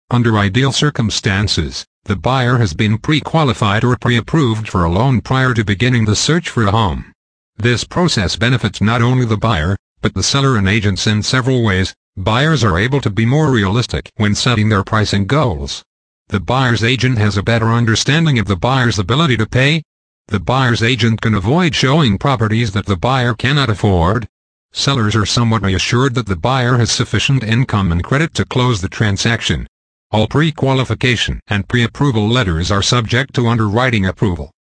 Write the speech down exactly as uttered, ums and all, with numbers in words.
Under ideal circumstances, the buyer has been pre-qualified or pre-approved for a loan prior to beginning the search for a home. This process benefits not only the buyer, but the seller and agents in several ways. Buyers are able to be more realistic when setting their pricing goals. The buyer's agent has a better understanding of the buyer's ability to pay. The buyer's agent can avoid showing properties that the buyer cannot afford. Sellers are somewhat reassured that the buyer has sufficient income and credit to close the transaction. All pre-qualification and pre-approval letters are subject to underwriting approval.